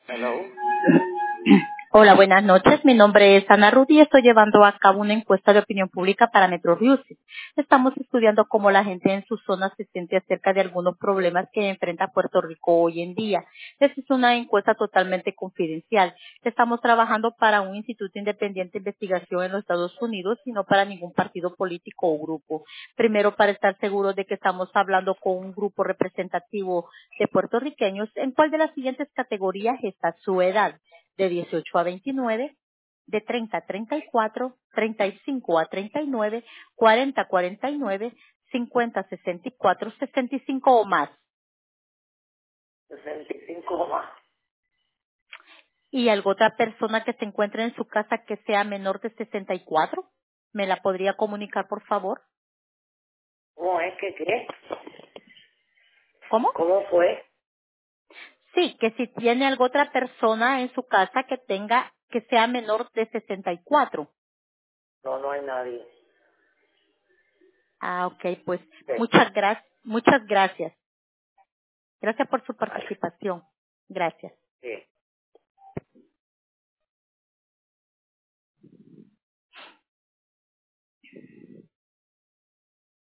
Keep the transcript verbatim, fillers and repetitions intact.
Hello. Hola, buenas noches. Mi nombre es Ana Rudy y estoy llevando a cabo una encuesta de opinión pública para Metro Music. Estamos estudiando cómo la gente en su zona se siente acerca de algunos problemas que enfrenta Puerto Rico hoy en día. Esta es una encuesta totalmente confidencial. Estamos trabajando para un instituto independiente de investigación en los Estados Unidos y no para ningún partido político o grupo. Primero, para estar seguros de que estamos hablando con un grupo representativo de puertorriqueños, ¿en cuál de las siguientes categorías está su edad? De dieciocho a veintinueve, de treinta a treinta y cuatro, treinta y cinco a treinta y nueve, cuarenta a cuarenta y nueve, cincuenta a sesenta y cuatro, sesenta y cinco o más. sesenta y cinco más. ¿Y alguna otra persona que se encuentre en su casa que sea menor de sesenta y cuatro? ¿Me la podría comunicar, por favor? ¿Cómo es que qué? ¿Cómo? ¿Cómo fue? Sí, que si tiene alguna otra persona en su casa que tenga, que sea menor de sesenta y cuatro. No, no hay nadie. Ah, ok, pues Sí. muchas gracias, muchas gracias. Gracias por su Vale. participación. Gracias. Sí.